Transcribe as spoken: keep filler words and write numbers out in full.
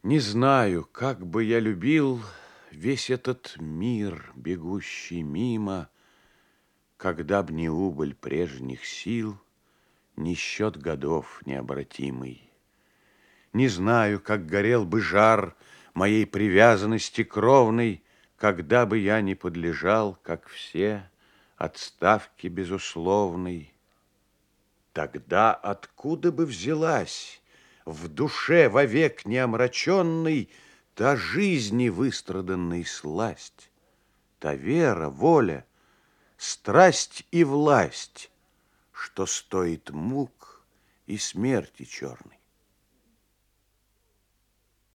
Не знаю, как бы я любил весь этот мир, бегущий мимо, когда б не убыль прежних сил, не счет годов необратимый. Не знаю, как горел бы жар моей привязанности кровной, когда бы я не подлежал, как все, отставке безусловной. Тогда откуда бы взялась в душе вовек неомраченной та жизни выстраданной сласть, та вера, воля, страсть и власть, что стоит мук и смерти черной?